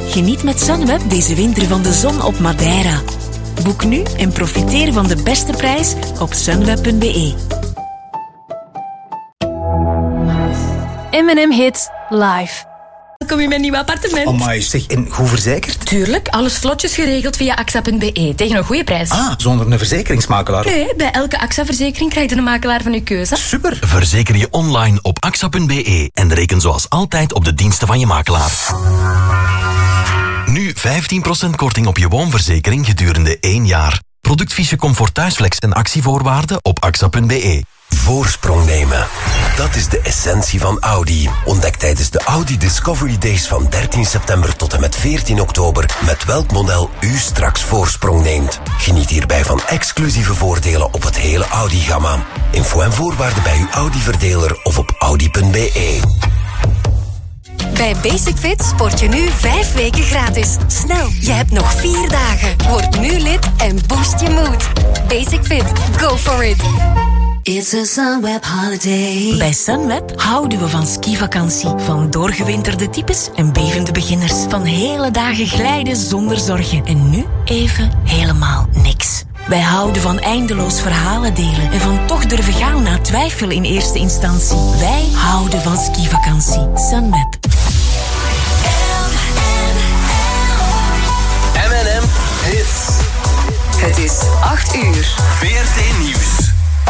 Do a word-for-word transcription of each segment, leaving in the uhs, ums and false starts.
Geniet met Sunweb deze winter van de zon op Madeira. Boek nu en profiteer van de beste prijs op sunweb punt be. M en M Hits live. Kom je in mijn nieuw appartement? Amai, zeg, en goed verzekerd? Tuurlijk, alles vlotjes geregeld via A X A punt be. Tegen een goede prijs. Ah, zonder een verzekeringsmakelaar? Nee, bij elke A X A-verzekering krijg je een makelaar van uw keuze. Super. Verzeker je online op A X A punt be en reken zoals altijd op de diensten van je makelaar. Nu vijftien procent korting op je woonverzekering gedurende één jaar. Productfiche Comfort Thuisflex en actievoorwaarden op A X A punt be. Voorsprong nemen. Dat is de essentie van Audi. Ontdek tijdens de Audi Discovery Days van dertien september tot en met veertien oktober met welk model u straks voorsprong neemt. Geniet hierbij van exclusieve voordelen op het hele Audi-gamma. Info en voorwaarden bij uw Audi-verdeler of op audi punt be. Bij Basic Fit sport je nu vijf weken gratis. Snel, je hebt nog vier dagen. Word nu lid en boost je mood. Basic Fit, go for it. It's a Sunweb holiday. Bij Sunweb houden we van skivakantie. Van doorgewinterde types en bevende beginners. Van hele dagen glijden zonder zorgen. En nu even helemaal niks. Wij houden van eindeloos verhalen delen. En van toch durven gaan na twijfel in eerste instantie. Wij houden van skivakantie. Sunweb. M en M Hits. Het is acht uur. V R T Nieuws.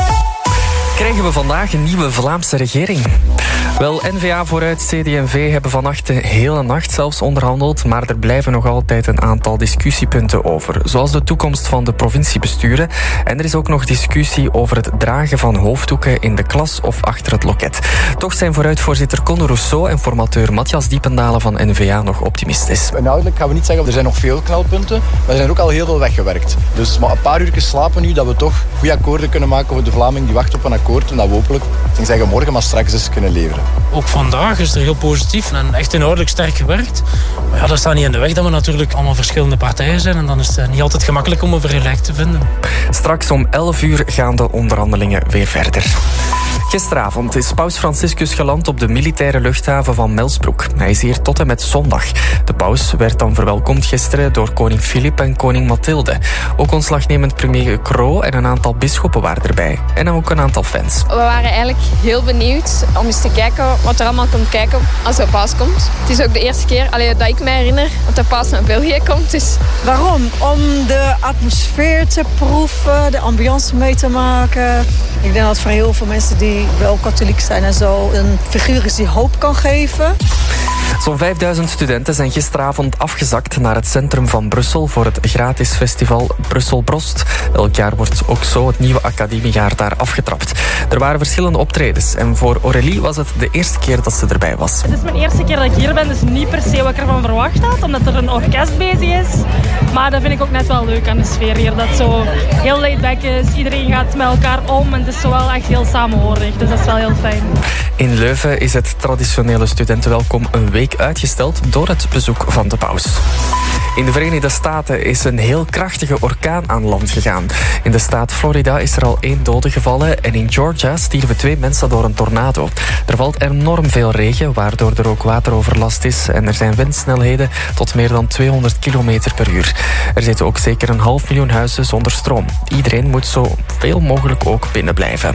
Krijgen we vandaag een nieuwe Vlaamse regering? Wel, N V A vooruit, C D en V hebben vannacht de hele nacht zelfs onderhandeld, maar er blijven nog altijd een aantal discussiepunten over, zoals de toekomst van de provinciebesturen. En er is ook nog discussie over het dragen van hoofddoeken in de klas of achter het loket. Toch zijn vooruitvoorzitter Conde Rousseau en formateur Matthias Diependalen van N V A nog optimistisch. Inhoudelijk gaan we niet zeggen, er zijn nog veel knelpunten, maar er zijn ook al heel veel weggewerkt. Dus maar een paar uur slapen nu, dat we toch goede akkoorden kunnen maken voor de Vlaming die wacht op een akkoord en dat we hopelijk, ik denk zeggen morgen, maar straks eens kunnen leveren. Ook vandaag is er heel positief en echt inhoudelijk sterk gewerkt. Maar ja, dat staat niet in de weg dat we natuurlijk allemaal verschillende partijen zijn en dan is het niet altijd gemakkelijk om een vergelijk te vinden. Straks om elf uur gaan de onderhandelingen weer verder. Gisteravond is paus Franciscus geland op de militaire luchthaven van Melsbroek. Hij is hier tot en met zondag. De paus werd dan verwelkomd gisteren door koning Filip en koning Mathilde. Ook ontslagnemend premier Croo en een aantal bisschoppen waren erbij. En ook een aantal fans. We waren eigenlijk heel benieuwd om eens te kijken wat er allemaal komt kijken als de paus komt. Het is ook de eerste keer allee, dat ik me herinner dat de paus naar België komt. Dus. Waarom? Om de atmosfeer te proeven, de ambiance mee te maken. Ik denk dat voor heel veel mensen die wel katholiek zijn en zo een figuur is die hoop kan geven. Zo'n vijfduizend studenten zijn gisteravond afgezakt naar het centrum van Brussel voor het gratis festival Brussel Brost. Elk jaar wordt ook zo het nieuwe academiejaar daar afgetrapt. Er waren verschillende optredens en voor Aurélie was het de eerste keer dat ze erbij was. Het is mijn eerste keer dat ik hier ben, dus niet per se wat ik ervan verwacht had, omdat er een orkest bezig is. Maar dat vind ik ook net wel leuk aan de sfeer hier, dat het zo heel laid back is. Iedereen gaat met elkaar om en het is zo wel echt heel samenhorig, dus dat is wel heel fijn. In Leuven is het traditionele studentenwelkom een week uitgesteld door het bezoek van de paus. In de Verenigde Staten is een heel krachtige orkaan aan land gegaan. In de staat Florida is er al één dode gevallen en in Georgia stierven twee mensen door een tornado. Er valt enorm veel regen, waardoor er ook wateroverlast is en er zijn windsnelheden tot meer dan tweehonderd kilometer per uur. Er zitten ook zeker een half miljoen huizen zonder stroom. Iedereen moet zo veel mogelijk ook binnen blijven.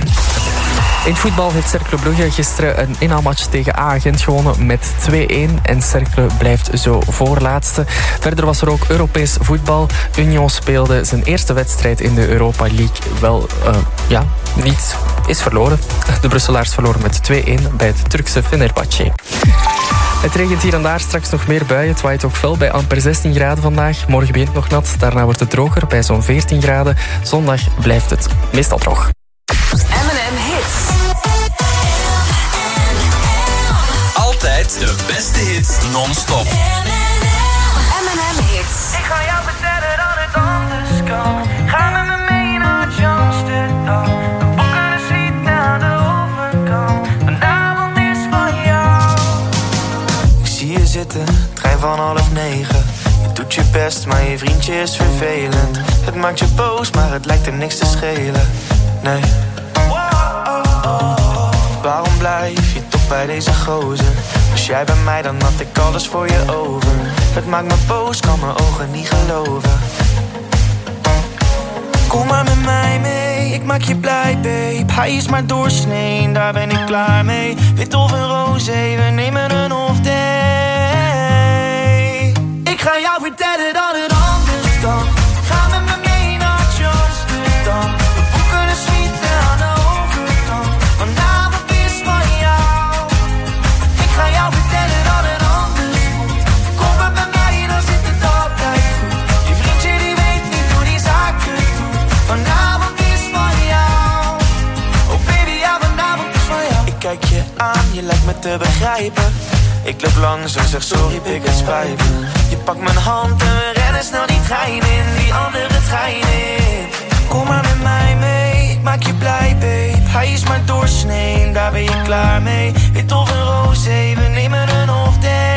In het voetbal heeft Cercle Brugge gisteren een inhaalmatch tegen A-Gent gewonnen met twee-één en Cercle blijft zo voorlaatste. Verder was er ook Europees voetbal. Union speelde zijn eerste wedstrijd in de Europa League wel, uh, ja, niet is verloren. De Brusselaars verloren met twee-één bij het Turkse Fenerbahçe. Het regent hier en daar, straks nog meer buien. Het waait ook fel bij amper zestien graden vandaag. Morgen begint nog nat, daarna wordt het droger bij zo'n veertien graden. Zondag blijft het meestal droog. M en M Hits. Altijd de beste hits non-stop. M en M Hits. Ik ga jou vertellen dat het anders kan. Ga met me mee naar Amsterdam. We boeken een suite aan de overkant. Vanavond is van jou. Ik zie je zitten, trein van half negen. Je doet je best, maar je vriendje is vervelend. Het maakt je boos, maar het lijkt er niks te schelen. Nee. Waarom blijf je toch bij deze gozer? Was jij bij mij, dan had ik alles voor je over. Het maakt me boos, kan mijn ogen niet geloven. Kom maar met mij mee, ik maak je blij, babe. Hij is maar doorsnee, daar ben ik klaar mee. Wit of een roze, we nemen een off day. Ik ga jou vertellen dat het anders kan. Ga met me mee naar Amsterdam. We boeken een suite aan de overkant. Vanavond is van jou. Ik ga jou vertellen dat het anders moet. Kom maar bij mij, dan zit het altijd goed. Je vriendje die weet niet hoe die zaken doet. Vanavond is van jou. Oh baby, ja, vanavond is van jou. Ik kijk je aan, je lijkt me te begrijpen. Ik loop langs en zeg sorry, pik het spijt me. Je pakt mijn hand en we rennen snel die trein in. Die andere trein in. Kom maar met mij mee, ik maak je blij, babe. Hij is maar doorsnee, daar ben je klaar mee. Wit of een roze, we nemen een off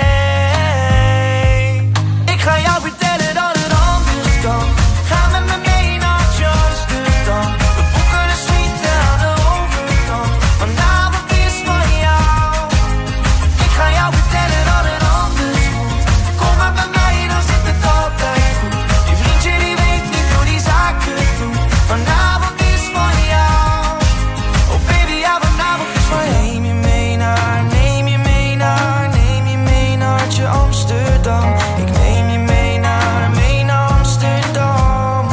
day. Ik ga jou vertellen dat het anders kan. Ga met me mee naar Amsterdam. We boeken een suite aan de overkant. Vanavond is van jou. Ik ga jou vertellen dat het anders moet. Kom maar bij mij, dan zit het altijd goed. Je vriendje die weet niet hoe die zaken doet. Vanavond is van jou. Oh baby, ja, vanavond is van jou. Neem je mee naar, neem je mee naar, neem je mee naar je Amsterdam. Ik neem je mee naar, mee naar Amsterdam.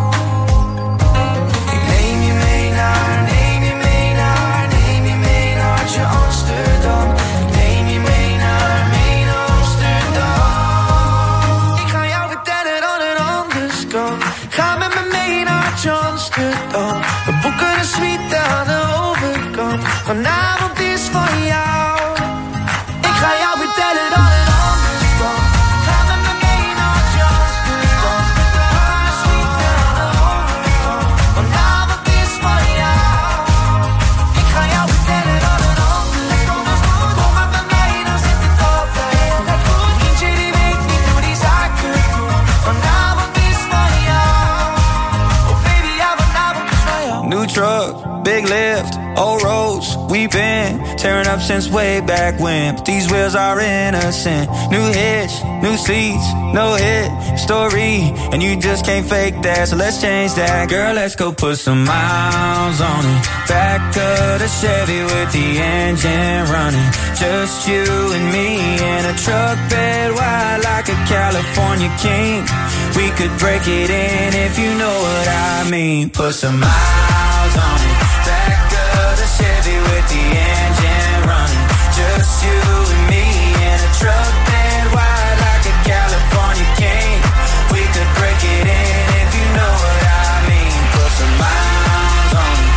Ik neem je mee naar, neem je mee naar, neem je mee naar je Amsterdam. Ik neem je mee naar, mee naar Amsterdam. Ik ga jou vertellen dat het anders kan. Ga met me mee naar Amsterdam. We boeken een suite aan de overkant. Vanavond is van jou. Ik ga jou vertellen dat het anders kan. Ga met me mee naar Amsterdam. Een suite aan de overkant. Vanavond is van jou. Ik ga jou vertellen dat het anders kan. Kom maar bij mij, dan zit het altijd goed. Vriendje die weet niet hoe die zaken doen. Vanavond is van jou. Oh baby, ja, vanavond is van jou. New truck, big lift, old roads. We've been tearing up since way back when, but these wheels are innocent. New hitch, new seats, no hit story, and you just can't fake that, so let's change that. Girl, let's go put some miles on it. Back of the Chevy with the engine running. Just you and me in a truck bed wide like a California king. We could break it in if you know what I mean. Put some miles on it. Back of the Chevy with the engine running. Just you and me in a truck bed wide like a California king. We could break it in if you know what I mean. Put some miles on it.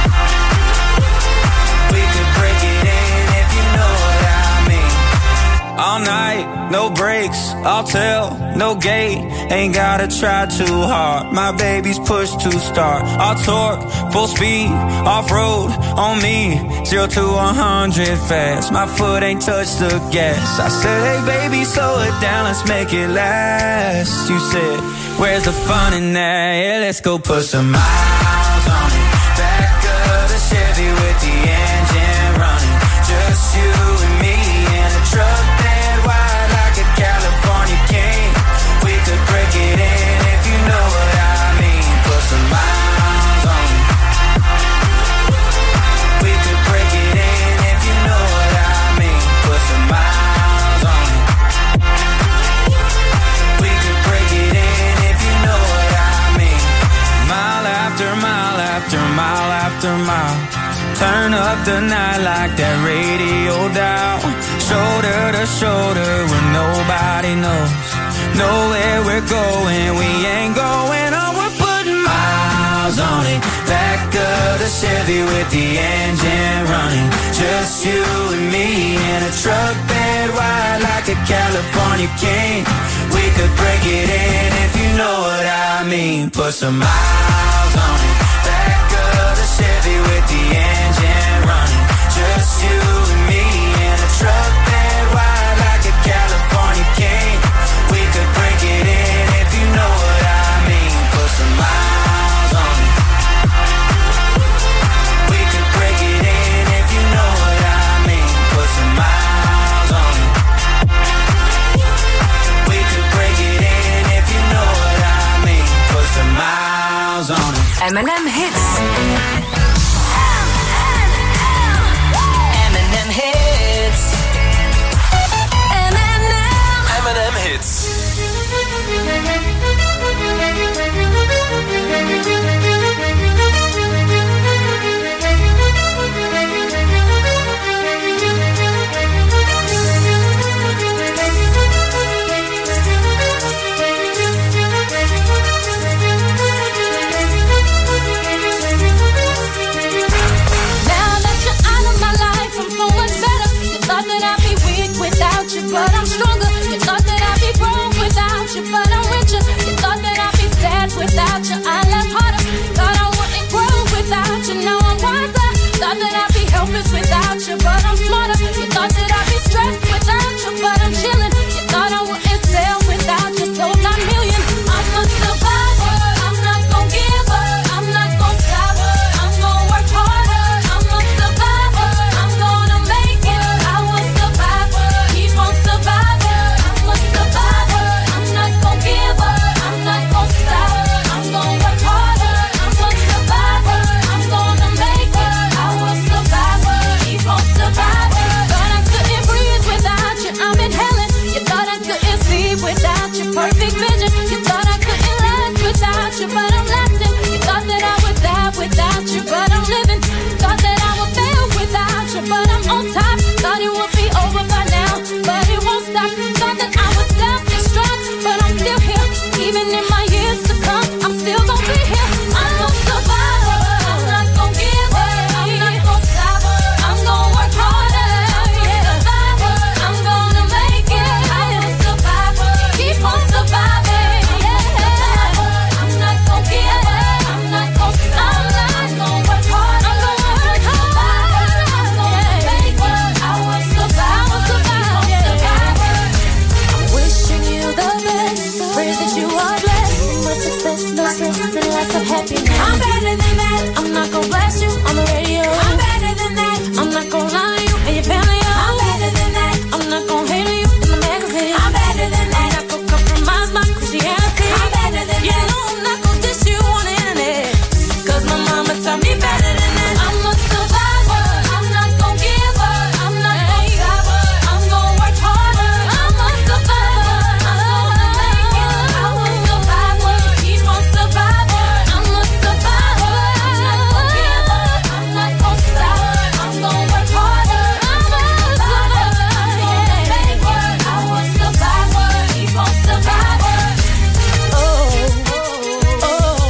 We could break it in if you know what I mean. All night, no breaks, I'll tell, no gate. Ain't gotta try too hard, my baby's push to start. I'll torque, full speed, off-road, on me. Zero to one hundred fast, my foot ain't touched the gas. I said, hey baby, slow it down, let's make it last. You said, where's the fun in that? Yeah, let's go put some miles on it. Back of the Chevy with the engine running. Just you and me in a truck bed wide like a California king. We could break it in if you know what I mean. Put some miles on it. We could break it in if you know what I mean. Put some miles on it. We could break it in if you know what I mean. Mile after mile after mile after mile. Turn up the night like that radio dial. Shoulder to shoulder when nobody knows. Know where we're going, we ain't going on. We're putting miles on it. Back of the Chevy with the engine running. Just you and me in a truck bed wide like a California king. We could break it in if you know what I mean. Put some miles on it. Back of the Chevy with the engine running. Just you and me in a truck bed wide like a California king. We could break it in if you know what I mean. Put some miles on it. We could break it in if you know what I mean. Put some miles on it. We M and M Hits. M and M Hits. M and M. M and M Hits. But I'm stronger. You thought that I'd be broke without you, but I'm richer. You thought that I'd be sad without you. I left harder. Thought I wouldn't grow without you. Now I'm wiser. Thought that I'd be helpless without you, but I'm smarter. You thought that I'd be stressed without you, but I'm chilling. You thought I wouldn't sell without you, sold nine million. I'm a survivor. I'm not gon' give up. I'm not gon' stop. I'm gon' work harder. I'm a survivor. I'm gonna make it. I will survive. Keep on survivor. I'm a survivor. I'm not gon' give up. I'm not gon' stop. I'm gon' work harder. I'm a survivor. I'm gonna make it. I will survive. Keep on survivor. Thought I couldn't breathe without you. I'm inhaling. You thought I couldn't see without your perfect vision. You thought I couldn't last without you, but I'm lasting. You thought that I would die without you, but I'm living. Thought that I would fail without you, but I'm on top. Thought it would be over by now, but it won't stop. Thought that I would self-destruct, but I'm still here. Even in my years to come, I'm still gonna be here. I'm a survivor. I'm not gonna give up. I'm not gonna stop. I'm gonna work harder. I'm a survivor. I'm gonna make it. I'm a survivor. Keep on surviving. Yeah. I'm not gonna give up. I'm not gonna stop. I'm gonna work hard. I'm gonna work hard. I'm gonna make it. I will survive. I will survive. Survivor. I'm wishing you the best. Pray that you are blessed. Much success, no stress, and lots of happiness. I'm better than that. I'm not gonna blast you on the radio. I'm better than that. I'm not gonna lie to you and your family. I'm better than that. I'm not gonna hate on you in the magazine. I'm better than that. I'm not gonna compromise my Christianity. I'm better than that. You know I'm not gonna diss you on the internet. Cause my mama taught me better than that. I'm a survivor. I'm not gonna give up. I'm not gonna stop. I'm gonna work harder. I'm a survivor. I'm gonna make it. I will survive. Keep on survivor. I'm a survivor. I'm not gonna give up. I'm not gonna stop. I'm gonna work harder. I'm a survivor. I'm gonna make it. I will survive. Keep on survivor. Oh, oh,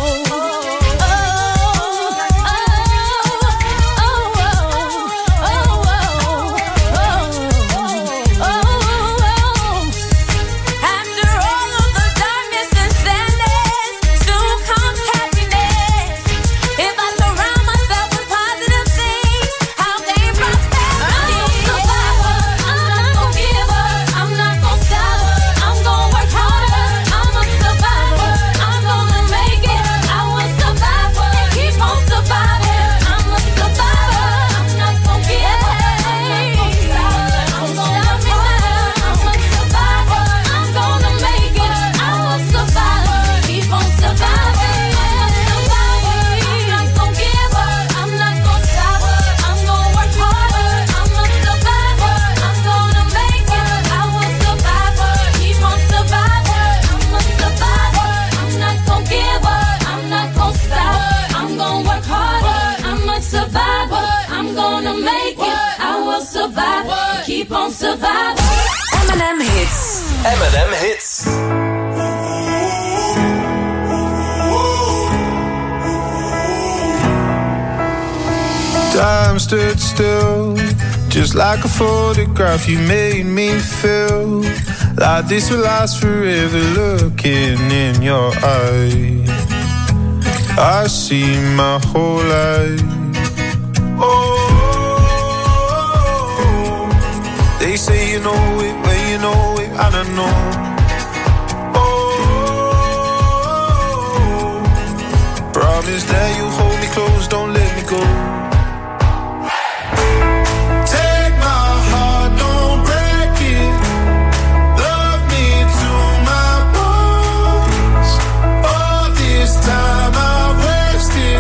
after all of the darkness and sadness, soon comes happiness. If I surround myself with positive things, I'll gain prosperity. I'm a survivor. I'm not gonna give up. I'm not gonna stop. I'm gonna work harder. I'm a survivor. I'm gonna make it. I will survive. Keep on surviving. I'm a survivor. I'm not gonna give up. I'm not gonna stop. I'm gonna work harder. I'm a survivor. I'm gonna make it. I will survive. Keep on surviving. I'm a survivor. I'm not gonna give up. I'm not gonna stop. I'm gonna work harder. I'm a survivor. I'm gonna make it. I will survive. Keep on surviving. I'm a survivor. I'm not gonna give up. I'm not gonna stop. I'm gonna work harder. I'm a survivor. I'm gonna make it. I will survive. Keep on surviving. M and M Hits. M and M Hits. Time stood still, just like a photograph. You made me feel like this will last forever. Looking in your eyes, I see my whole life. Oh, they say you know it when you know it, I don't know. Oh, promise that you hold me close, don't let me go. Time I wasted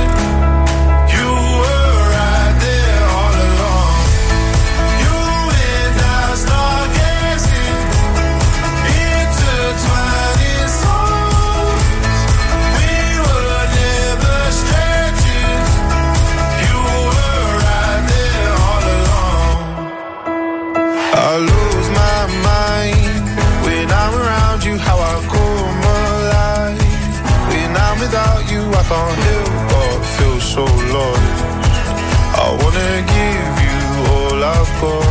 around you, how I come alive. When I'm without you, I can't help but feel so lost. I wanna give you all I've got.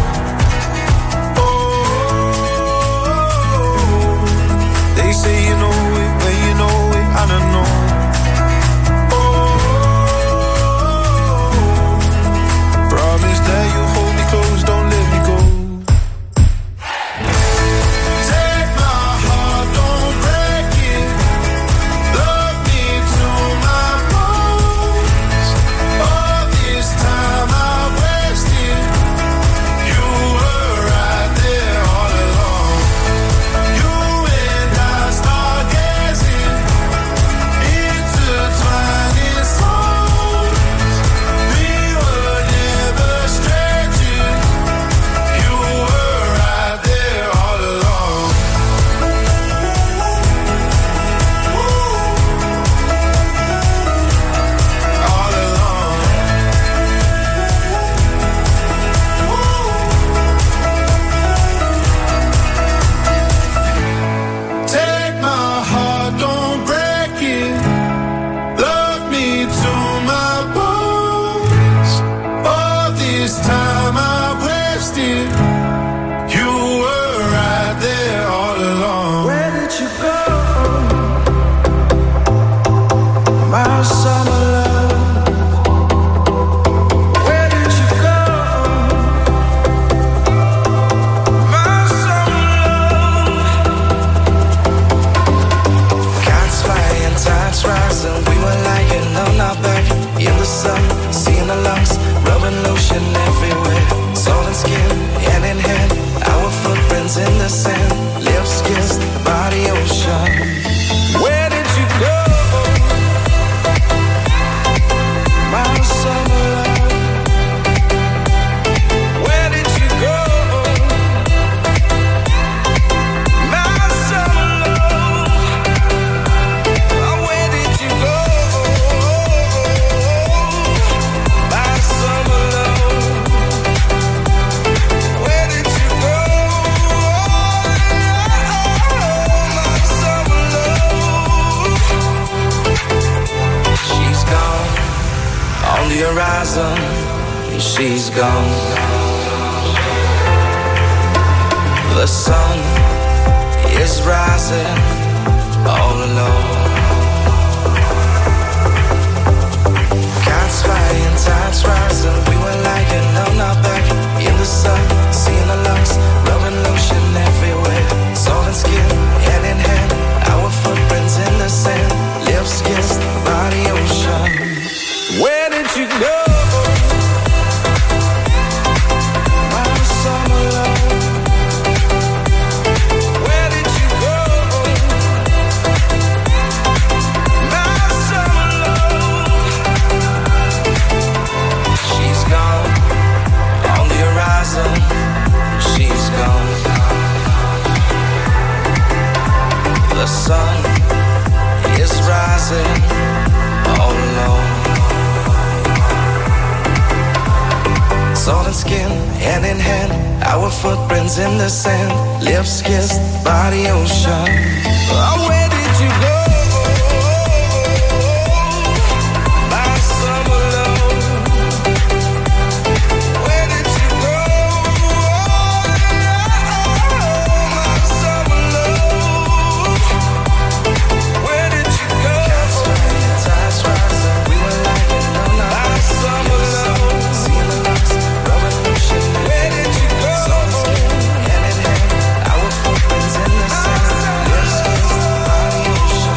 Oh, they say you know it, but you know it, I don't know. Promise that you hold me close, don't let me go. Take my heart, don't break it. Love me to my bones. All this time I wasted. You were right there all along. You and I stargazing, intertwining souls. We were never strangers. You were right there all along. All along. Take my heart, don't break it. Love me to my bones. All this time I wasted. You were right there all along. Where did you go? My summer love. Where did you go? My summer love. Cats flying, tides rising. We were lying on our back in the sun, seeing the lumps, rubbing lotion everywhere. Salt and skin, hand in hand. Our footprints in the sand, lips kissed by the ocean. Where did you go? My summer love. Where did you go? My summer love. Oh, where did you go? My summer love. Where did you go? My summer love. She's gone on the horizon. She's gone. The sun is rising all alone. Cats flying, tides rising. We were lying on our back in the sun, seeing the lumps, rubbing lotion everywhere. Salt and skin, hand in hand. Our footprints in the sand, lips kissed by the ocean. Where did you go? My summer love. Where did you go? My summer love. She's gone on the horizon. She's gone. The sun is rising all alone. Salt and skin, hand in hand. Our footprints in the sand, lips kissed by the ocean. Oh, where did you go? My summer love. Where did you go? My summer love. Where did you go? Tides rising, we were lying on our summer love. Seeing the lumps, rubbing lotion. Where did you go? Salt and skin, hand in hand. Our footprints in the sand, lips kissed by the ocean.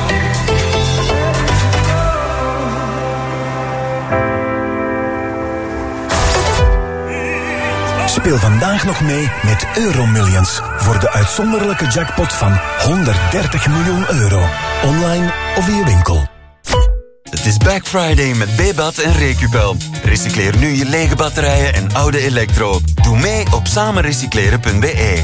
Speel vandaag nog mee met Euromillions voor de uitzonderlijke jackpot van honderddertig miljoen euro. Online of in je winkel. Het is Black Friday met Bebat en Recupel. Recycleer nu je lege batterijen en oude elektro. Doe mee op samenrecycleren punt b e.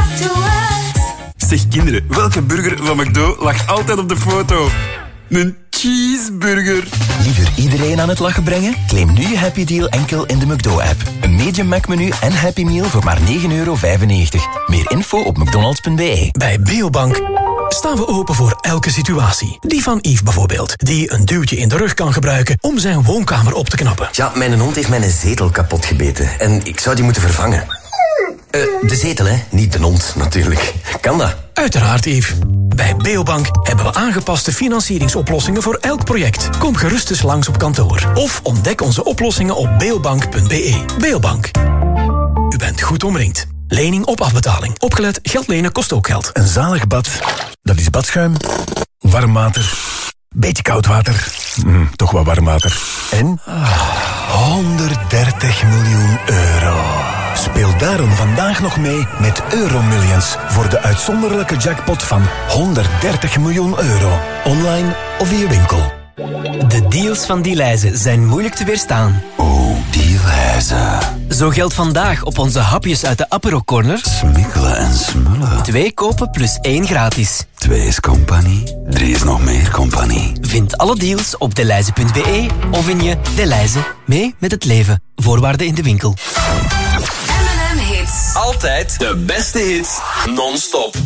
Zeg kinderen, welke burger van McDo lag altijd op de foto? Een cheeseburger. Liever iedereen aan het lachen brengen? Claim nu je Happy Deal enkel in de McDo-app. Een medium Mac-menu en Happy Meal voor maar negen euro vijfennegentig. Meer info op mcdonalds punt b e. Bij Beobank staan we open voor elke situatie. Die van Yves bijvoorbeeld, die een duwtje in de rug kan gebruiken om zijn woonkamer op te knappen. Ja, mijn hond heeft mijn zetel kapot gebeten en ik zou die moeten vervangen. Uh, de zetel, hè? Niet de hond, natuurlijk. Kan dat? Uiteraard, Yves. Bij Beobank hebben we aangepaste financieringsoplossingen voor elk project. Kom gerust eens langs op kantoor. Of ontdek onze oplossingen op beobank punt b e. Beobank. U bent goed omringd. Lening op afbetaling. Opgelet, geld lenen kost ook geld. Een zalig bad, dat is badschuim, warm water, beetje koud water, mm, toch wat warm water. En honderddertig miljoen euro. Speel daarom vandaag nog mee met Euromillions voor de uitzonderlijke jackpot van honderddertig miljoen euro. Online of via winkel. De deals van Delhaize zijn moeilijk te weerstaan. Oh, Delhaize. Zo geldt vandaag op onze hapjes uit de Apero Corner. Smikkelen en smullen. Twee kopen plus één gratis. Twee is compagnie, drie is nog meer compagnie. Vind alle deals op delhaize punt b e of in je Delhaize. Mee met het leven. Voorwaarden in de winkel. M en M Hits. Altijd de beste hits, non-stop.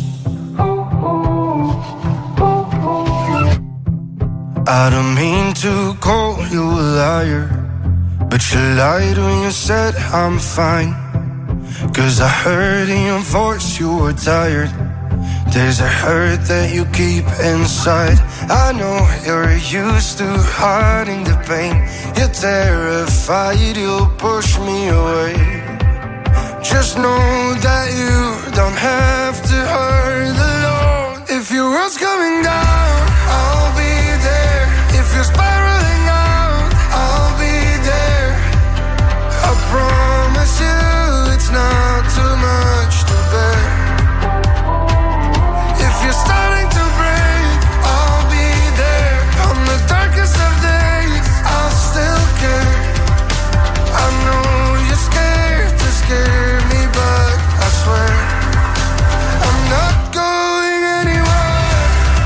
I don't mean to call you a liar, but you lied when you said I'm fine. Cause I heard in your voice you were tired. There's a hurt that you keep inside. I know you're used to hiding the pain. You're terrified you'll push me away. Just know that you don't have to hurt alone. If your world's coming down, I'll be there. If you're spiraling out, I'll be there. I promise you it's not too much to bear. If you're starting to break, I'll be there. On the darkest of days, I'll still care. I know you're scared to scare me, but I swear I'm not going anywhere.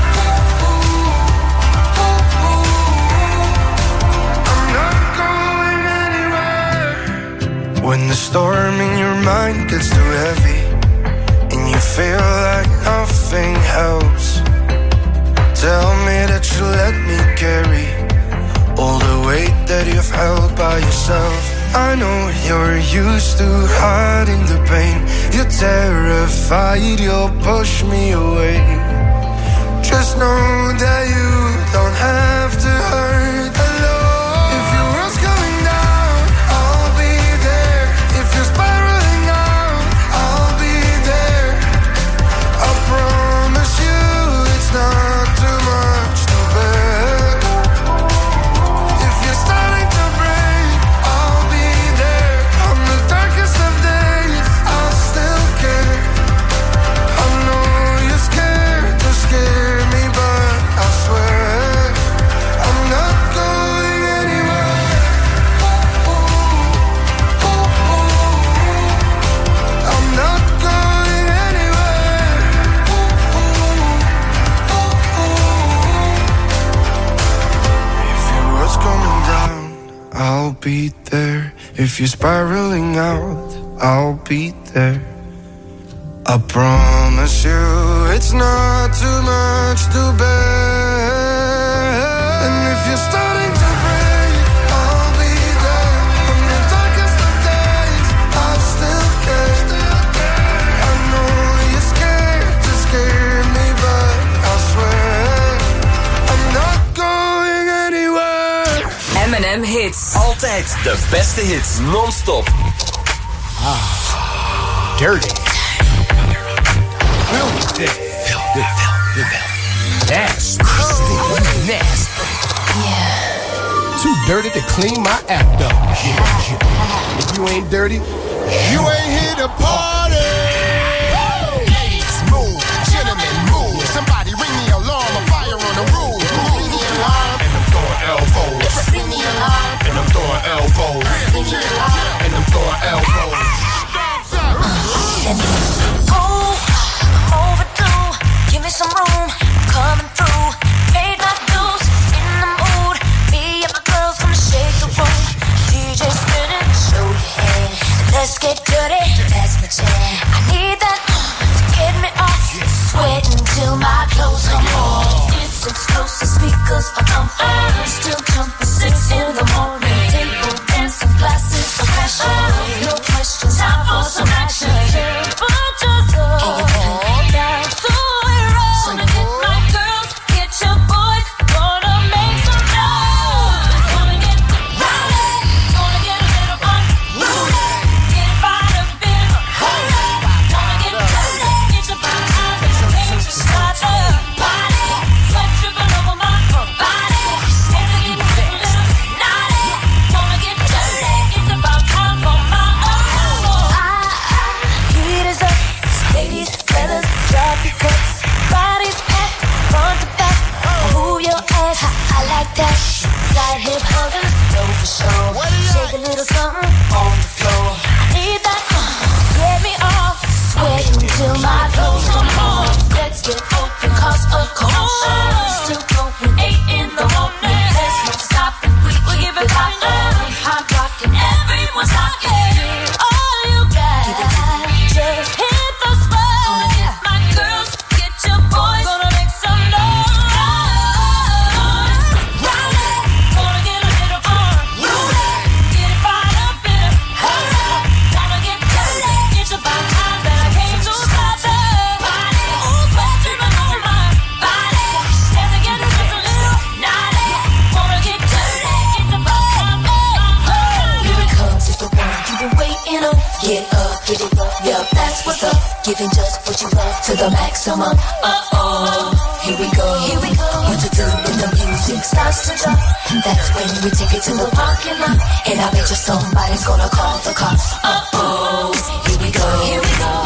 I'm not going anywhere. When the storm in your mind gets too heavy and you feel like nothing helps, tell me that you let me carry all the weight that you've held by yourself. I know you're used to hiding the pain. You're terrified you'll push me away. Just know that you don't have to hurt alone. If your world's coming down, I'll be there. If you're spiraling out, I'll be there. I promise you it's not too much to bear. If you're starting to break, I'll be there. On the darkest of days, I'll still care. I know you're scared to scare me, but I swear I'm not going anywhere. I'm not going anywhere. If your world's coming down, I'll be there. If you're spiraling out, I'll be there. I promise you it's not too much to bear. And if you're starting to break, I'll be there. On the darkest of days, I'll still care. I know you're scared to scare me, but I swear I'm not going anywhere. M en M Hits. Altijd de beste hits, non-stop. Ah, dirty. Filthy. Filthy. Filthy. Nasty. Nasty. Yeah. Too dirty to clean my act up. Yeah, yeah. If you ain't dirty, you ain't here to party. Ladies, move. Gentlemen, move. Somebody ring the alarm. A fire on the roof. Ring the alarm. And I'm throwing elbows. Ring the alarm. And I'm throwing elbows. Ring the alarm. And I'm throwing elbows. Overdue, give me some room, coming through. Paid my dues in clothes come off. It's explosive speakers are pumping. Still jumping six in the morning. Table dancing, glasses of passion. No questions, time for some action. But just hold down to it roll. So get my girls, get your boys, gonna make some noise. Gonna get rowdy, gonna get a little fun. Get it fired up in a hole. Gonna get dirty, it's about time to make you start the party. Sweat dripping over my body. Dancing in the little naughty. Gonna get dirty, it's about time for my own. Heat is up, ladies, fellas, drop your cuts. Bodies packed, front to back. Move your ass, I like that. Side hip huggers, go for sure. Shake a little something on the floor. I need that, uh, get me off. Sweating till my clothes come off. Let's get open, cause a commotion. Still going eight in the morning. There's no stopping, we keep it poppin'. Hot rockin', everyone's rockin'. All you got, just hit the spot. My girls, get your boys, gonna make some noise. Rowdy, gonna get a little fun. Get it fired up in a hurry. Gonna get dirty, it's about time that I came to start the party. Ooh, sweat dripping over my body. Dancing, getting just a little naughty. Wanna get dirty, it's about time. Here it comes, it's the one you've been waiting on. Get up, get it up, yeah, that's what's up. Giving just what you love to the maximum. Uh-oh, here we go, here we go. What to do when the music starts to drop? That's when we take it to the parking lot. And I bet you somebody's gonna call the cops. Uh-oh, here we go, here we go.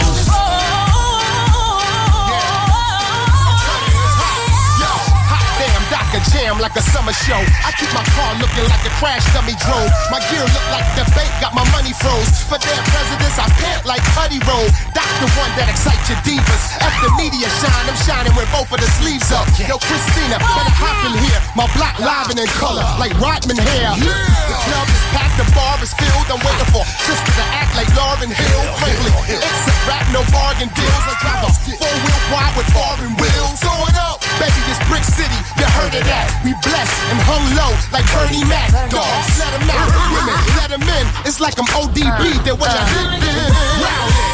Yo, hot damn, Doctor Jam like a summer show. I keep my car looking like a crash dummy drove. My gear look like the bank got my money froze. For their presidents, I pant like Putty Roll. Doctor one that excites your divas. F the media shine, I'm shining with both of the sleeves up. Yo, Christina, better hop in here. My block live and in color, like Rodman hair. The club is packed, the bar is filled. I'm waiting for sister to act like Lauryn Hill. Frankly, it's a rap, no bargain deals. I drive a four-wheel wide with foreign wheels. Throw it up, baby, this Brick City, you heard of that. We blessed and hung low like Bernie Mac. Dogs, let them out, women, let them in. It's like I'm O D B, they're what I did in. Rowdy.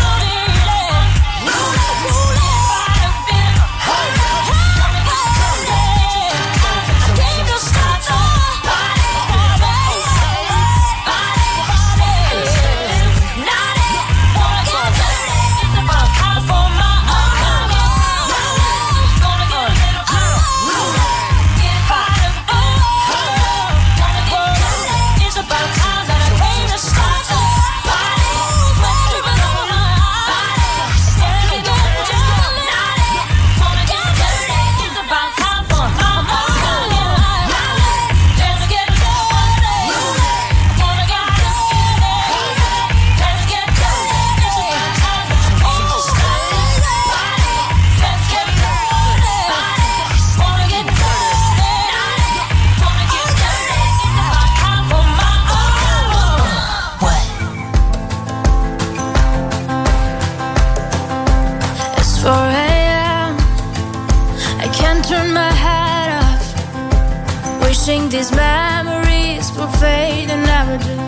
These memories will fade and never do.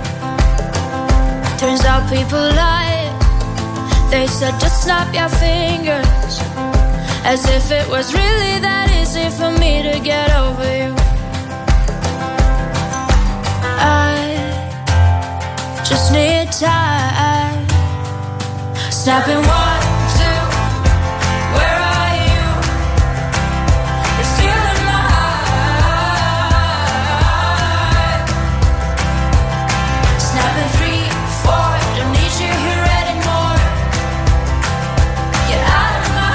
Turns out people lie. They said just snap your fingers, as if it was really that easy for me to get over you. I just need time. Snapping one, two, where are you? You're still in my heart. Snapping three, four, don't need you here anymore. Get out of my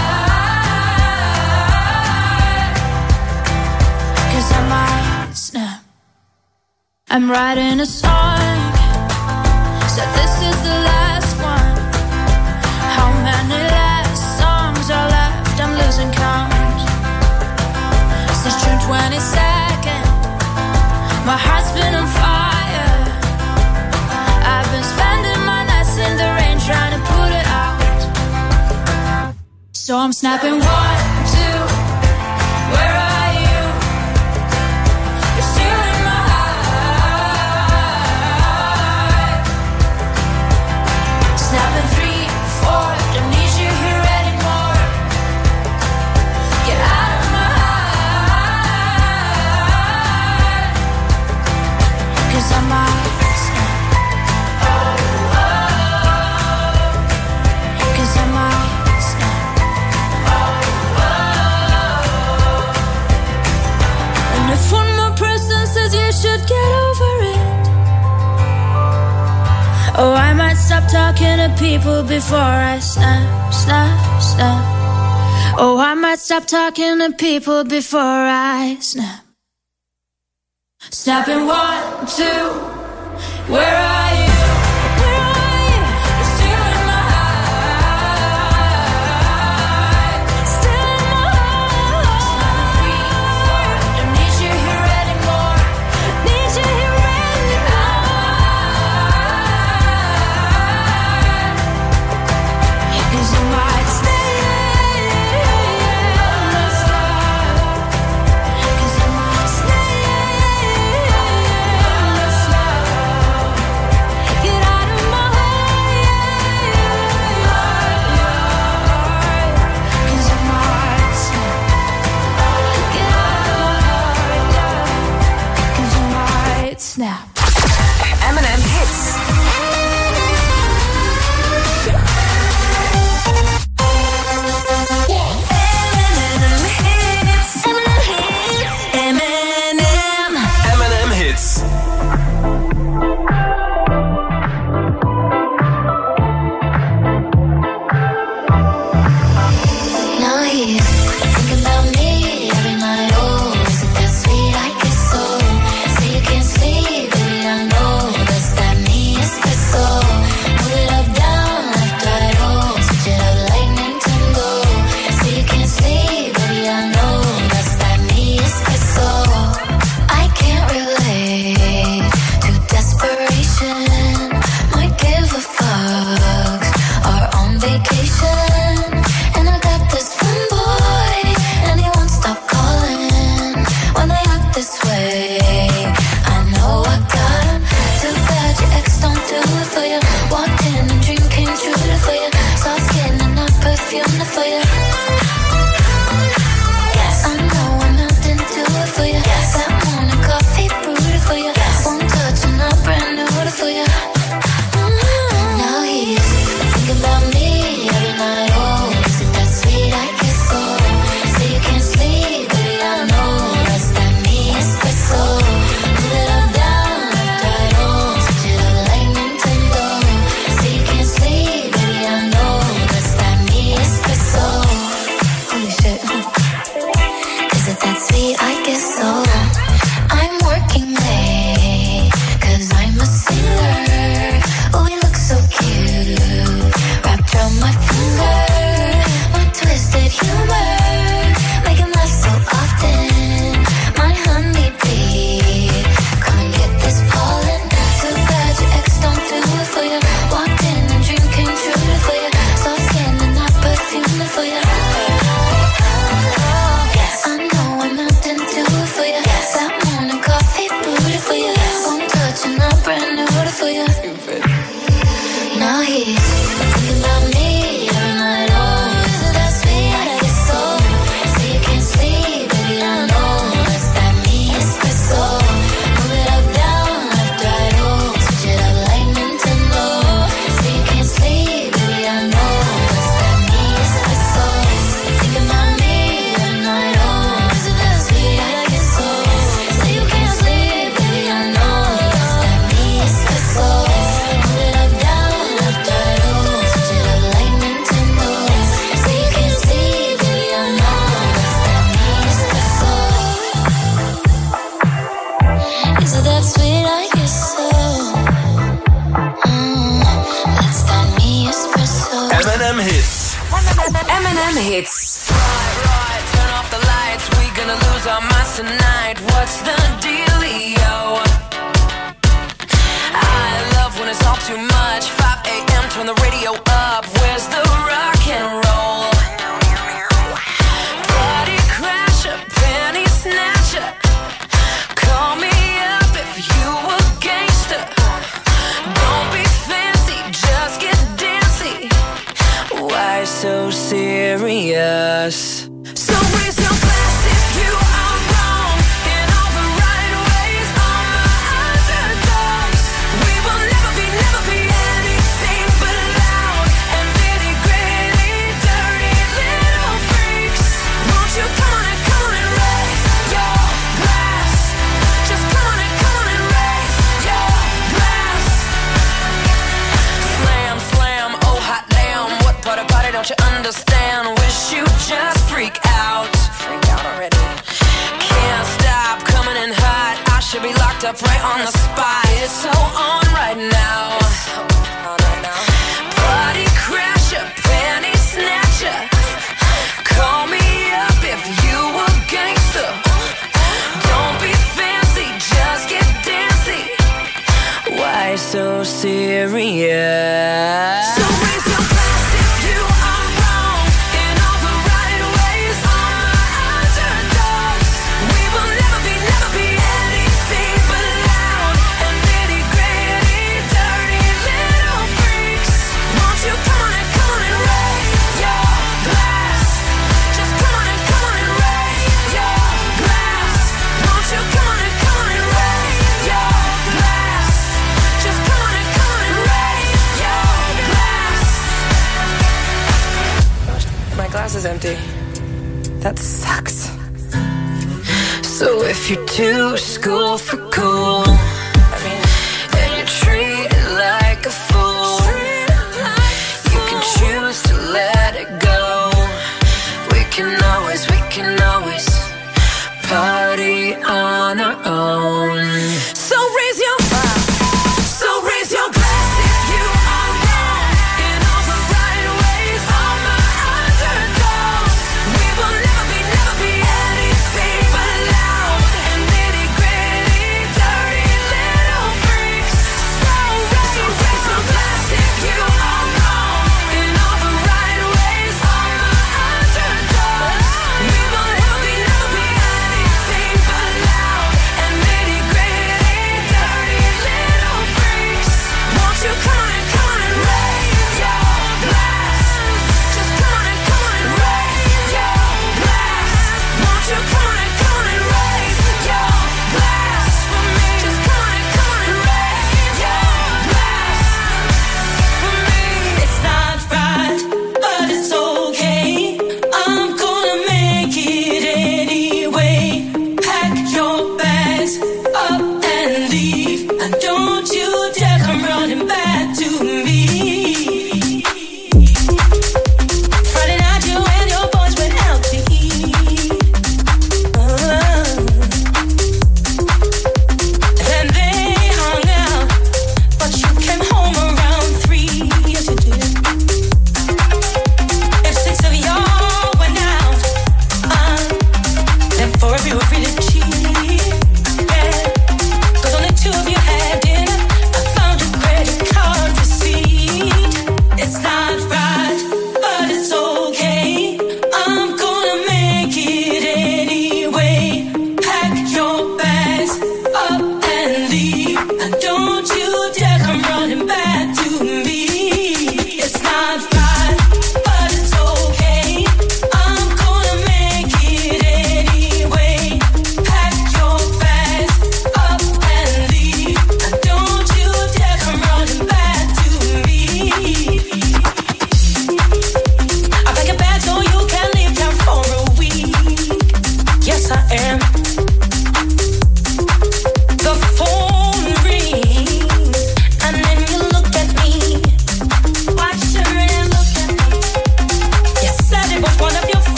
heart. 'Cause I might snap. I'm writing a song, said this is the last one. How many last songs are left? I'm losing count. Since June twenty-second, my heart's been on fire. I've been spending my nights in the rain trying to put it out. So I'm snapping one, two, where are you? You're still in my heart. Snapping three, four, don't need you here anymore. Get out of my heart. Cause I might snap. Oh, oh. Cause I might snap. Oh, oh. And if one more person says you should get over it, oh, I might stop talking to people before I snap, snap, snap. Oh, I might stop talking to people before I snap. Snapping one, two, where are you? Where are you? You're still in my heart. Still in my heart. Snapping three, four, don't need you here anymore. Need you here anymore. Cause I might stay. Cause I might stay. Get out of my heart. Cause I might snap. Get out of my heart. Cause I might snap. M and M Hits. M and M. M and M Hits. Now he's thinking about me every night. Oh, is it that sweet? I guess so. Say you can't sleep, baby. I know that's that me espresso. Move it up, down, left, right. Oh, switch it up like Nintendo. Say you can't sleep, baby. I know that's that me espresso. I can't relate to desperation. Might give a fuck. Are on vacation. And I got this one boy, and he won't stop calling when they act this way. I know I got him. Too bad your ex don't do it for you. Walked in and dream came true for you. Soft skin and not perfume for you. Yes, I know I'm melting to it for you. Yes, that morning coffee brewed for you. Yes, one touch and I'm brand new for you. Now he's thinking about me every night. Oh, is it that sweet? I guess so. Say you can't sleep, baby. I know that's that me espresso. Move it up, down, left, right. Oh, switch it up like Nintendo. Say you can't sleep, baby. I know that's that me espresso. Holy shit. Is it that sweet? I guess so. I'm working late, cause I'm a singer. Oh, you look so cute, wrapped around my finger. My twisted humor, make him laugh so often. My honeybee, come and get this pollen. Too bad your ex don't do it for you. Walked in and dream came true for you. Soft skin and not perfume for you. Yes, I know I'm melting to it for you. That morning coffee brewed for you. One touch and I'm brand new for you. Now he's thinking about me every night. Oh, is it that sweet? I guess so. Say you can't sleep, baby. I know that's that me espresso. Move it up, down, left, right. Oh, switch it up like Nintendo. Say you can't sleep, baby. I know that's that me espresso. Thinking about me every night. Oh, is it that sweet? I guess so. Say you can't sleep, baby. I know that's that me espresso. Move it up, down, left, right. Oh, switch it up like Nintendo. Say you can't sleep, baby. I know that's that me espresso. Is it that sweet? I guess so. Mm, that's that me espresso. M and M Hits. M and M Hits. Right, turn off the lights. We gonna lose our minds tonight. What's the dealio? I love when it's all too much. five a.m. turn the radio up. Where's the rock and roll? So raise your glass if you are wrong in all the right ways. All my underdogs. We will never be, never be anything but loud and nitty gritty, dirty little freaks. Won't you come on and come on and raise your glass? Just come on and come on and raise your glass. Slam, slam, oh hot damn. What part about it don't you understand? Wish you just freak out. Freak out already. Can't stop coming in hot. I should be locked up right on the spot. It's so on right now. On right now. Party crasher, panty snatcher. Call me up if you a gangster. Don't be fancy, just get dancy. Why so serious? So raise your glass if you are wrong in all the right ways. All my underdogs. We will never be, never be anything but loud and nitty gritty, dirty little freaks. Won't you come on and come on and raise your glass? Just come on and come on and raise your glass. Won't you come on and come on and raise your glass? Just come on and come on and raise your glass. My glass is empty. That sucks. So if you're too school for cool, I mean, and you treat it like a fool, you can choose to let it go. We can always, we can always party on our own. So raise your So raise your glass if you are wrong in all the right ways. All my underdogs. We will never be, never be anything but loud and nitty gritty, dirty little freaks. So raise, so raise your glass if you are wrong in all the right ways. All my underdogs. We will never be, never be anything but loud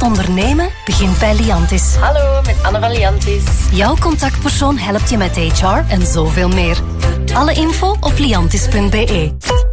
ondernemen begint bij Liantis. Hallo, met Anne van Liantis. Jouw contactpersoon helpt je met H R en zoveel meer. Alle info op liantis punt b e.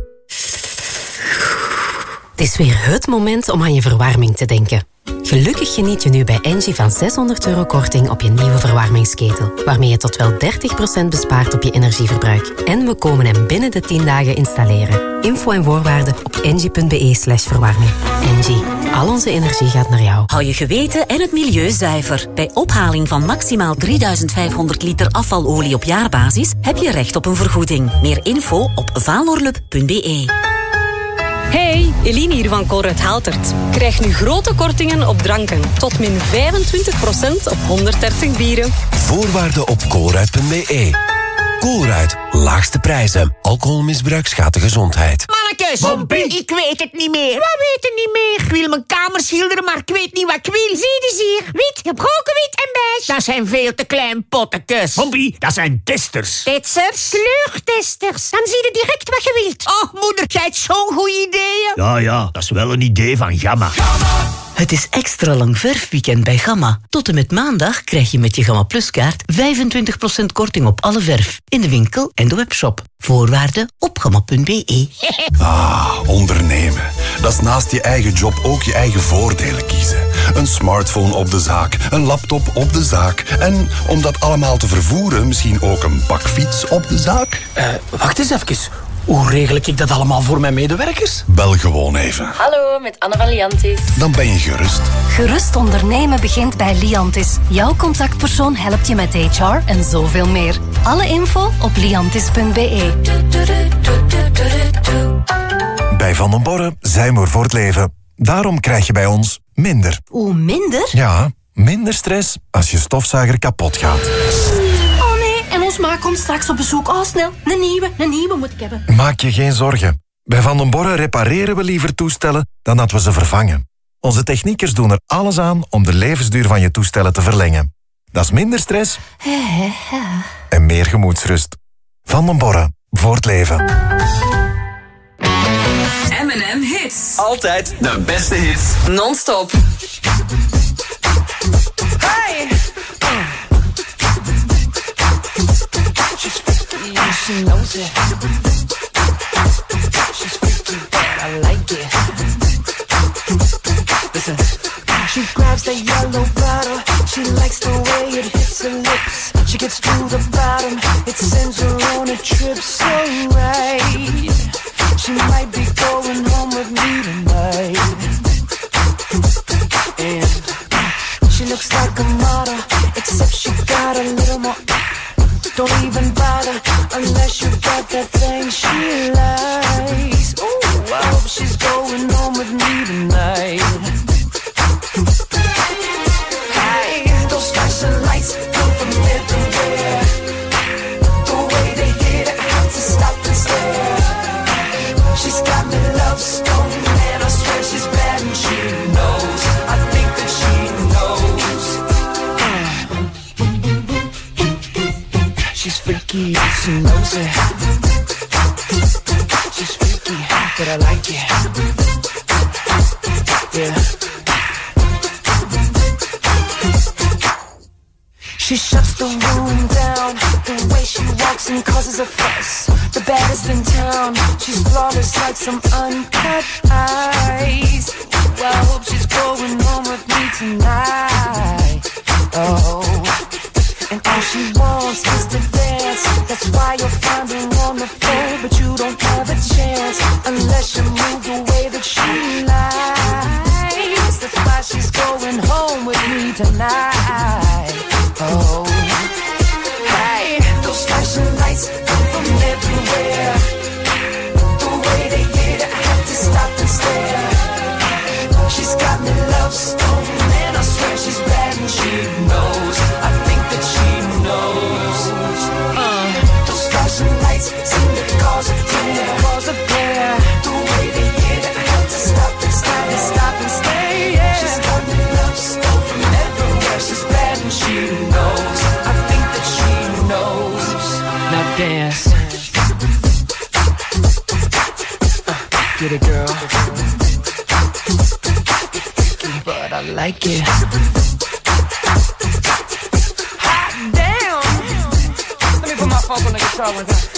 Het is weer het moment om aan je verwarming te denken. Gelukkig geniet je nu bij Engie van zeshonderd euro korting op je nieuwe verwarmingsketel, waarmee je tot wel dertig procent bespaart op je energieverbruik. En we komen hem binnen de tien dagen installeren. Info en voorwaarden op engie punt b e slash verwarming. Engie, al onze energie gaat naar jou. Hou je geweten en het milieu zuiver. Bij ophaling van maximaal drieduizend vijfhonderd liter afvalolie op jaarbasis heb je recht op een vergoeding. Meer info op valorlup punt b e. Hey, Eline hier van Colruyt Haltert. Krijg nu grote kortingen op dranken. Tot min vijfentwintig procent op honderddertig bieren. Voorwaarden op colruyt punt b e. Colruyt, laagste prijzen. Alcoholmisbruik schaadt de gezondheid. Mannekes, Bompie, ik weet het niet meer. Wat weet het niet meer? Ik wil mijn kamer schilderen, maar ik weet niet wat ik wil. Zie je hier? Wit, gebroken wit en beige. Dat zijn veel te klein pottekes. Bompie, dat zijn testers. Testers? Kleurtesters. Dan zie je direct wat je wilt. Och, moeder, krijgt zo'n goede ideeën. Ja, ja, dat is wel een idee van Gamma. Het is extra lang verfweekend bij Gamma. Tot en met maandag krijg je met je Gamma Plus kaart vijfentwintig procent korting op alle verf. In de winkel en de webshop. Voorwaarden op gamma punt b e. Ah, ondernemen. Dat is naast je eigen job ook je eigen voordelen kiezen. Een smartphone op de zaak, een laptop op de zaak. En om dat allemaal te vervoeren, misschien ook een bakfiets op de zaak. Uh, wacht eens even. Hoe regel ik dat allemaal voor mijn medewerkers? Bel gewoon even. Hallo, met Anne van Liantis. Dan ben je gerust. Gerust ondernemen begint bij Liantis. Jouw contactpersoon helpt je met H R en zoveel meer. Alle info op liantis punt b e. Bij Van den Borre zijn we er voor het leven. Daarom krijg je bij ons minder. Oeh, minder? Ja, minder stress als je stofzuiger kapot gaat. En ons ma komt straks op bezoek. Oh, snel. Een nieuwe, een nieuwe moet ik hebben. Maak je geen zorgen. Bij Van den Borre repareren we liever toestellen dan dat we ze vervangen. Onze techniekers doen er alles aan om de levensduur van je toestellen te verlengen. Dat is minder stress en meer gemoedsrust. Van den Borre, voor het leven. M en M Hits. Altijd de beste hits. Non-stop. Hey! She's freaky and she knows it. She's freaky and I like it. Listen. She grabs that yellow bottle. She likes the way it hits her lips. She gets to the bottom. It sends her on a trip so right. She might be going home with me tonight. And she looks like a model, except she got a little more. Don't even bother unless you got that thing she likes. Ooh, I hope she's going home with me tonight. Hey, those flashing lights come from everywhere. The way they hit it, I have to stop and stare. She's got me love stone, and I swear she's bad and she knows. I think that she knows. She's freaky, she knows it. She's freaky, but I like it. Yeah. She shuts the room down. The way she walks and causes a fuss. The baddest in town. She's flawless like some uncut ice. Well, I hope she's going home with me tonight. Oh. And all she wants is to dance. That's why you'll find her on the floor, but you don't have a chance unless you move the way that she likes. That's why she's going home with me tonight. Oh, hey, those flashing lights come from everywhere. The way they hit it, I have to stop and stare. She's got me love stone, and I swear she's bad and she knows. I think that she knows. Uh, those flashing lights seem to cause a tear, cause a glare. The way they hit it, I have to stop and stop and stop and stay. Yeah. She's got me love stone from everywhere. She's bad and she knows. I think that she knows. Now dance. Uh, get it, girl. But I I like it. Hot damn! Let me put my funk on the guitar one time.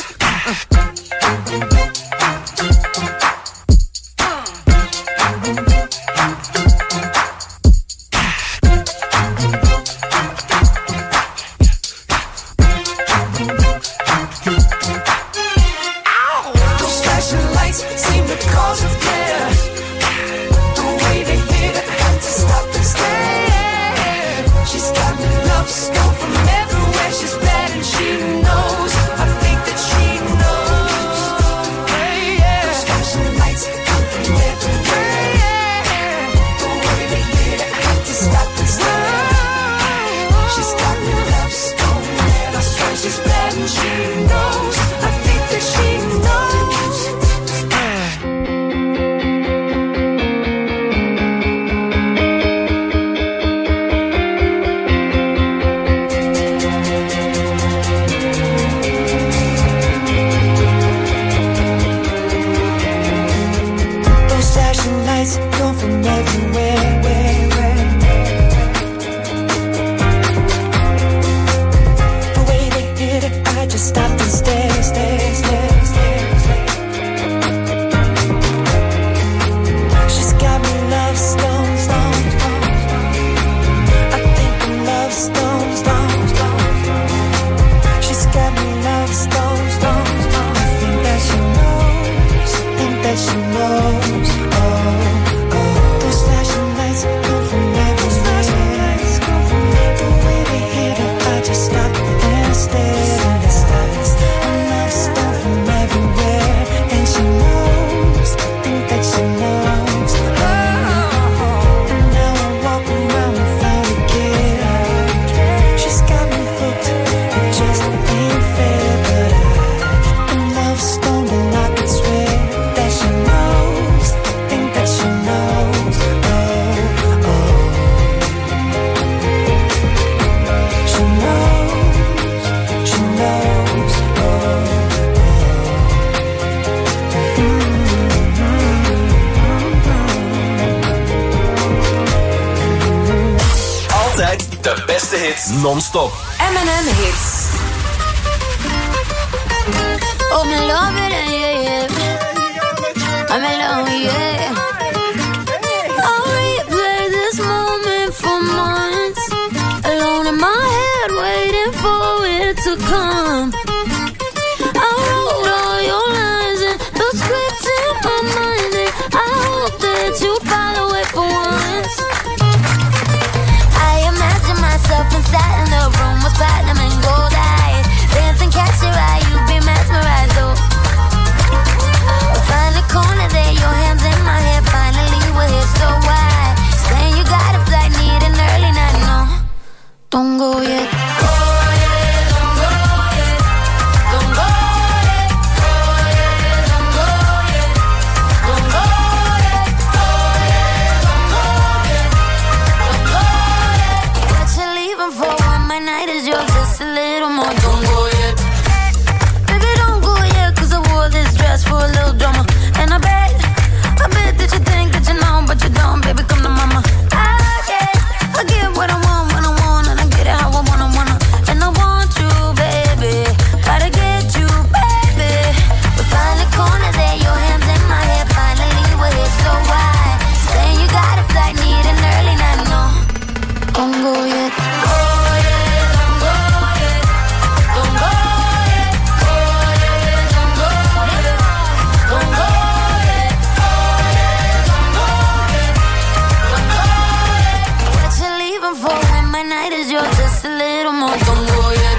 Those flashing lights seem to cause a flare. The way they hit it, I had to stop and stare. She's got me love stone from everywhere. She's bad and she knows. I think that she knows. Those flashing lights come from everywhere. The way they hit it, I had to stop and stare. She's got me love stone, and I swear she's bad and she knows. I think that she knows. Those flashing lights come from everywhere. The way they hit it, I just stopped and stared, stared, stared, stared, stared. She's got me love stones, stones, stones, stones. I think I'm love stones, stones, stones. She's got me love stones, stones, stones. I think that she knows, think that she knows. Oh, oh. Those flashing lights come from everywhere. The way they hit it, I just stopped and stared. I'm love stone from everywhere, and she knows, think that she knows. Oh, and now I walk around without a care. She's got me hooked, it just ain't fair. But I'm love stoned, and I could swear that she knows, think that she knows. Oh, oh. She knows, she knows. Oh, Altijd de beste hits non-stop. M en M Hits. Oh, me love it, yeah, yeah. I'm alone, yeah. I'll replay this moment for months. Alone in my head, waiting for it to come. I wrote all your lines and the scripts in my mind, and I hope that you follow it for once. I imagine myself inside in the room with platinum and gold eyes. Dance and catch your eye, you be mesmerized, though. We'll find a corner there, your hands in my hair. Finally we're here, so why? Saying you got a flight, need an early night, no. Don't go yet. What you leaving for when my night is yours? Just a little more. Don't go yet. Baby, don't go yet, 'cause I wore this dress for a little drama. And I bet, I bet that you think that you know, but you don't. Baby, come to mama. I get, I get what I want when I want, and I get it how I wanna, wanna. And I want you, baby. Gotta get you, baby. We find a corner there, your hands in my hair. Finally we're here, so why? Saying you got a flight, need an early night, no. Don't go yet. What you leaving for when my night is yours? Just a little more. Don't go yet.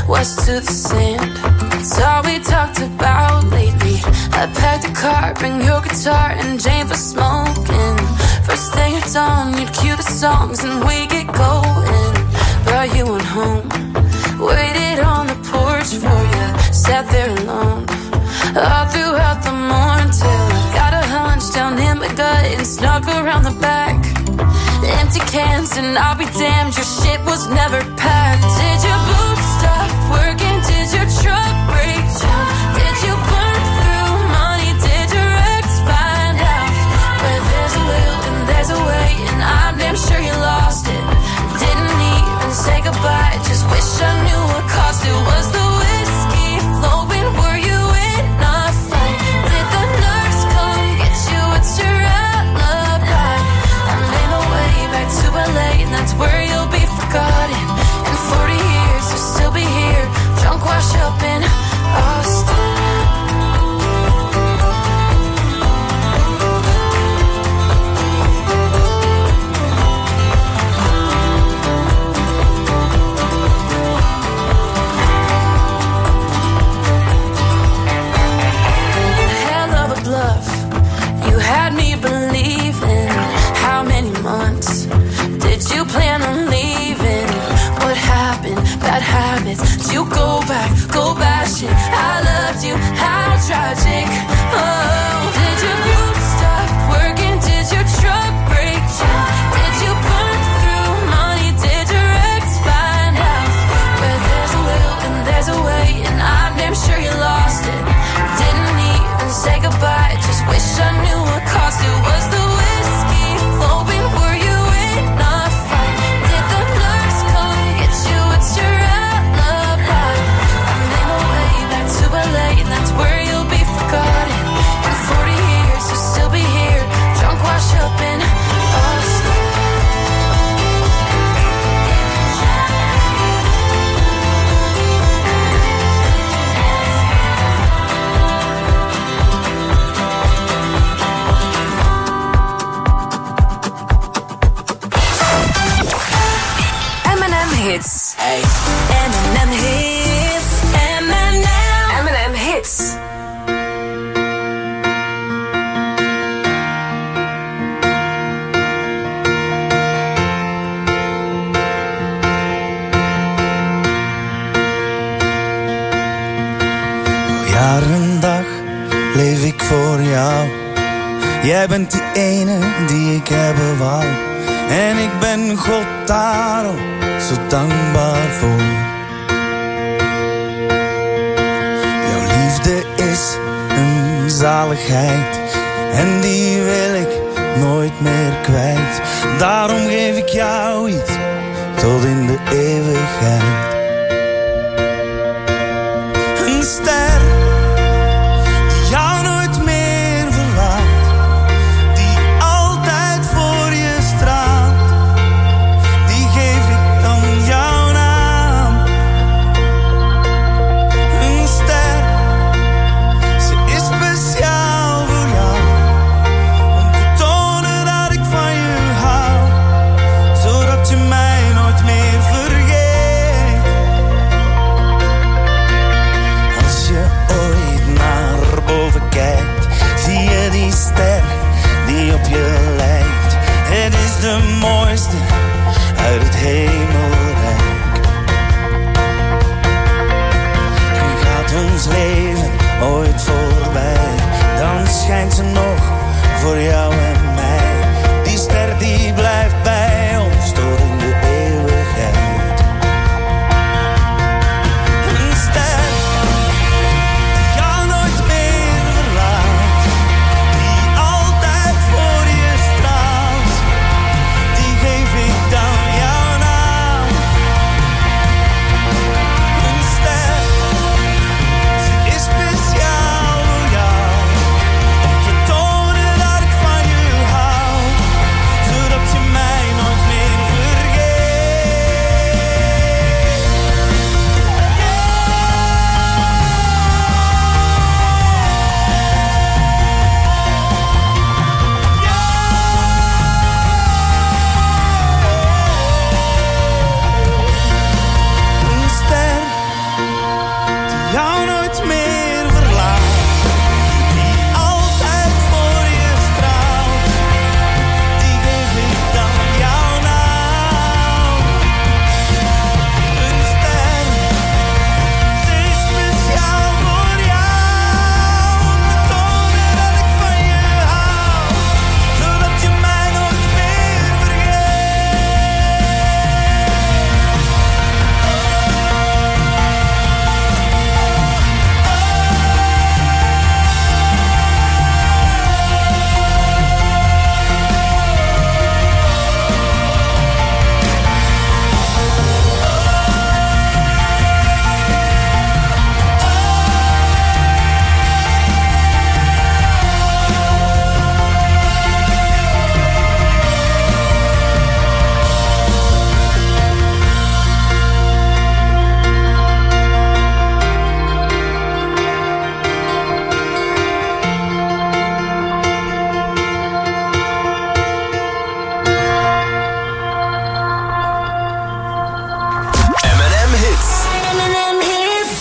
west to the sand. It's all we talked about lately. I packed a car, bring your guitar and Jane for smoking. First thing at dawn, you'd cue the songs and we get going. Brought you on home, waited on the porch for you, sat there alone all throughout the morning till I got a hunch down in my gut and snuck around the back. Empty cans and I'll be damned, your shit was never packed. Did your boots stop working? Did your truck break down? Did you burn through money? Did your ex find out? Where there's a will and there's a way, and I'm damn sure you lost it. Didn't even say goodbye, just wish I knew what cost it. Was the whiskey flowing? Were you in a fight? Did the nurse come get you? It's your alibi. I made my way back to L A, and that's where you'll be forgotten. In forty years, you'll still be here, drunk, washed up in Austin. Hell of a bluff, you had me believing. How many months did you plan on leaving? What happened? Bad habits. Did you go back, go bashing? I loved you, how tragic. Oh, did your boots stop working? Did your truck break down? Did you burn through money? Did your ex find out? Where there's a will and there's a way, and I'm damn sure you lost it. Didn't even say goodbye, just wish I knew what cost it. Was the whiskey flowing? Were you in a fight? Did the nurse come get you? It's your alibi. I made my way back to L A, and that's where you'll be forgotten. In forty years, you'll still be here, drunk, washed up in Austin. M and M hits. Hey. M and M hits. M and M. M and M hits. Al jaar en dag leef ik voor jou. Jij bent die ene die ik hebben wou. En ik ben God daarom zo dankbaar voor. Jouw liefde is een zaligheid, en die wil ik nooit meer kwijt. Daarom geef ik jou iets tot in de eeuwigheid. Een ster die jou nooit meer verlaat, die altijd voor je straalt, die geef ik dan jouw naam. Een ster, ze is speciaal voor jou, om te tonen dat ik van je hou, zodat je mij nooit meer vergeet.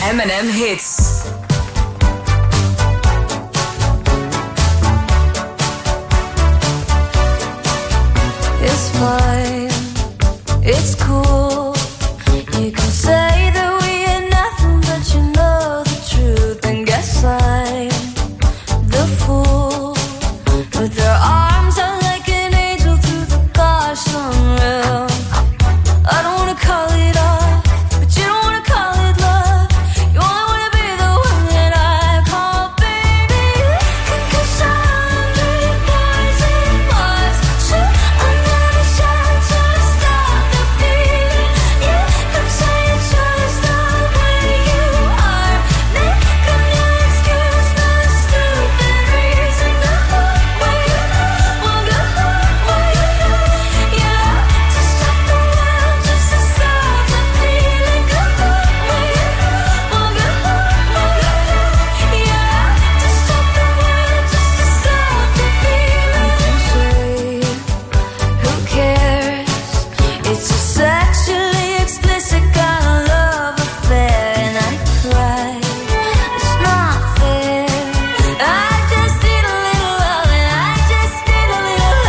M and M Hits. It's fine, it's cool. You can say that we ain't nothing, but you know the truth. And guess I'm the fool with their arms out like an angel through the gosh unreal. I don't wanna call it off, but you don't wanna call it love. You only wanna be the one that I call baby. Cause I'm the boys and boys. Shoot another shot to stop the feeling. You could say it's just the way you are. Make a new excuse, no stupid reason. Go where you want go, where you yeah. To stop the world, just to stop the feeling. Go where you want go, where you yeah. To stop the world, just to stop the feeling. You say, who cares? It's a sexually explicit kind of love affair, and I cry. It's not fair. I just need a little love, and I just need a little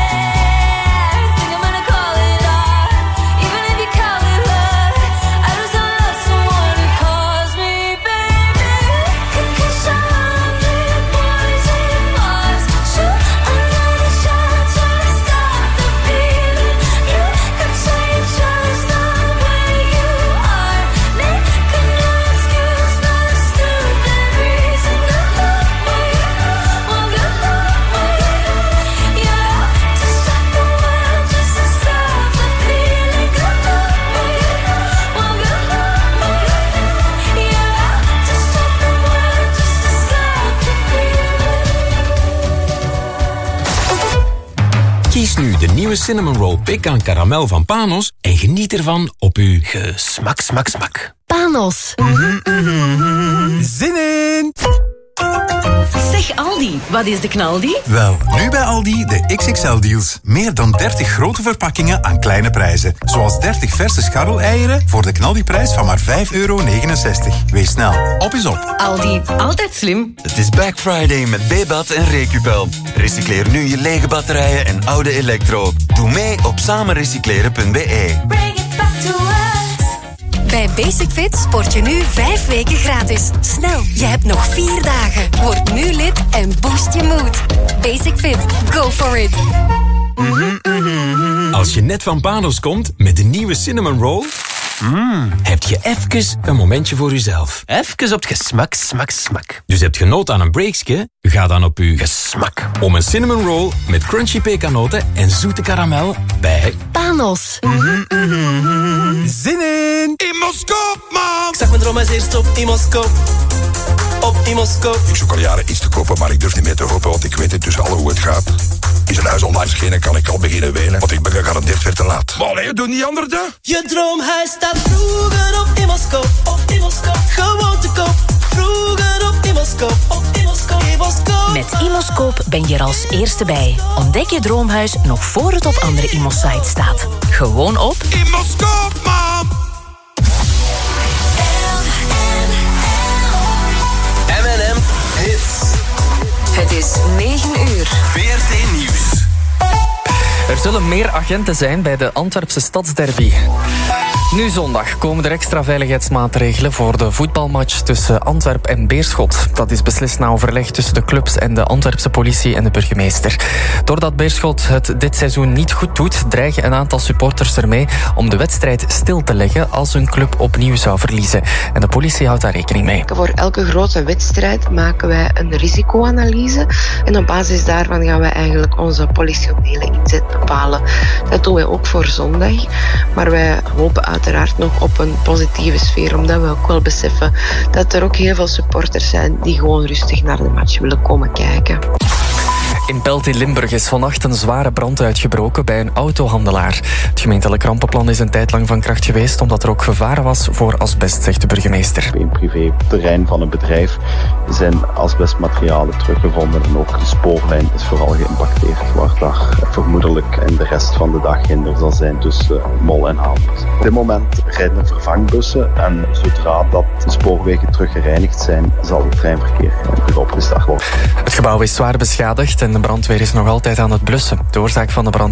hair. Think I'm gonna call it art, even if you call it love. I just love someone who calls me baby. Cause I'm the boys and boys. Shoot another shot to stop the feeling. You could say it's just the way you are. Make a new excuse, no stupid reason. Go where you want go, where you yeah. To stop the world, just to stop the feeling. Go where you want go, where you yeah. To stop the world, just to stop the feeling. Kies nu de nieuwe Cinnamon Roll Pecan Caramel van Panos en geniet ervan op uw gesmak, smak, smak. Panos. Zin in! Zeg Aldi, wat is de knaldi? Wel, nu bij Aldi de X X L-deals. Meer dan dertig grote verpakkingen aan kleine prijzen. Zoals dertig verse scharreleieren voor de knaldiprijs van maar vijf euro negenenzestig. Wees snel, op is op. Aldi, altijd slim. Het is Black Friday met Bebat en Recupel. Recycleer nu je lege batterijen en oude elektro. Doe mee op samenrecycleren punt b e. Bring it back to us. Bij Basic Fit sport je nu vijf weken gratis. Snel, je hebt nog vier dagen. Word nu lid en boost je mood. Basic Fit, go for it. Als je net van Panos komt met de nieuwe Cinnamon Roll, mm, heb je even een momentje voor jezelf. Even op het gesmak, smak, smak. Dus heb je nood aan een breakje? Ga dan op je gesmak om een Cinnamon Roll met crunchy pekanoten en zoete karamel bij Panos. Zin in! Imoscoop, man! Ik zag mijn droom als eerst op Imoscoop. Op Imoscoop. Ik zoek al jaren iets te kopen, maar ik durf niet meer te hopen, want ik weet intussen al hoe het gaat. Is een huis online verschenen, kan ik al beginnen wenen, want ik ben gegarandeerd weer te laat. Maar nee, doe niet anders dan. Je droomhuis staat vroeger op Imoscoop. Op Imoscoop. Gewoon te koop. Vroeger op Imoscoop. Op Imoscoop. Imoscoop. Met Imoscoop ben je er als eerste bij. Ontdek je droomhuis nog voor het op andere Immo-sites staat. Gewoon op Imoscoop, man! M and M Hits. Het is negen uur. V R T Nieuws. Er zullen meer agenten zijn bij de Antwerpse stadsderby. Nu zondag komen er extra veiligheidsmaatregelen voor de voetbalmatch tussen Antwerp en Beerschot. Dat is beslist na overleg tussen de clubs en de Antwerpse politie en de burgemeester. Doordat Beerschot het dit seizoen niet goed doet, dreigen een aantal supporters ermee om de wedstrijd stil te leggen als hun club opnieuw zou verliezen. En de politie houdt daar rekening mee. Voor elke grote wedstrijd maken wij een risicoanalyse en op basis daarvan gaan wij eigenlijk onze politionele inzet bepalen. Dat doen wij ook voor zondag, maar wij hopen uiteraard nog op een positieve sfeer, omdat we ook wel beseffen dat er ook heel veel supporters zijn die gewoon rustig naar de match willen komen kijken. In Pelt in Limburg is vannacht een zware brand uitgebroken bij een autohandelaar. Het gemeentelijk rampenplan is een tijd lang van kracht geweest omdat er ook gevaar was voor asbest, zegt de burgemeester. In privéterrein van een bedrijf zijn asbestmaterialen teruggevonden en ook de spoorlijn is vooral geïmpacteerd, waar daar vermoedelijk in de rest van de dag hinder zal zijn tussen Mol en Haambos. Op dit moment rijden er vervangbussen en zodra dat de spoorwegen terug gereinigd zijn, zal het treinverkeer terug opgestart worden. Het gebouw is zwaar beschadigd en de brandweer is nog altijd aan het blussen. De oorzaak van de brand